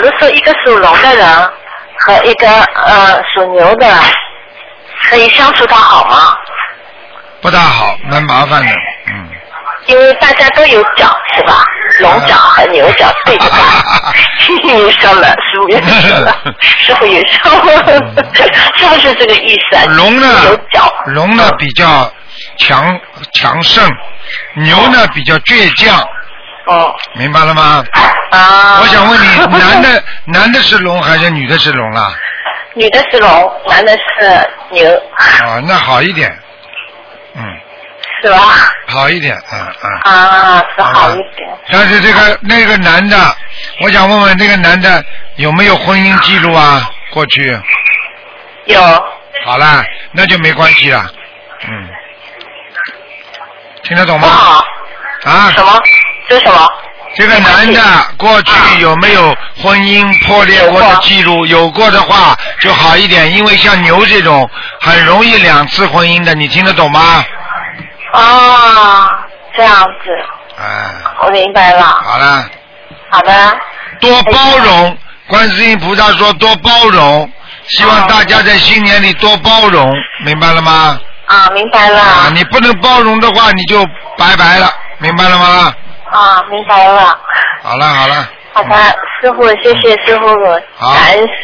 如说一个属龙的人和一个属牛的，可以相处的好吗？ 不大好，蛮麻烦的， 因为大家都有角是吧？龙角和牛角对着吧？你说了，师傅也说了，师傅也说了，是不是这个意思啊？ 龙呢？ 有角。 龙呢比较强盛，牛呢比较倔强。 哦。 明白了吗？ 啊。 我想问你，男的是龙还是女的是龙啦？ 女的是龙，男的是牛。 啊，那好一点。 是吧？ 好一点， 啊，是好一点。 但是那个男的，我想问问那个男的有没有婚姻记录啊？过去。 有。 好啦，那就没关系了。听得懂吗？啊？ 什么？这是什么？ 这个男的过去有没有婚姻破裂过的记录？有过的话就好一点，因为像牛这种很容易2次婚姻的，你听得懂吗？ 这样子。我明白了。 好了。 好的。 多包容，观世音菩萨说多包容，希望大家在新年里多包容，明白了吗？ 明白了。 你不能包容的话，你就拜拜了，明白了吗？ 明白了。 好了。 好的，师傅，谢谢师傅，感恩。